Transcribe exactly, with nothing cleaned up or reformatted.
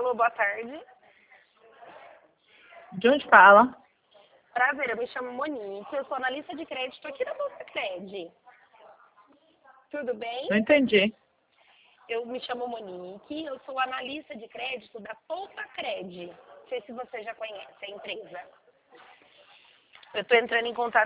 Alô, boa tarde. De onde fala? Prazer, eu me chamo Monique, eu sou analista de crédito aqui da Bolsa Cred. Tudo bem? Não entendi. Eu me chamo Monique, eu sou analista de crédito da Poupa Cred. Não sei se você já conhece a empresa. Eu estou entrando em contato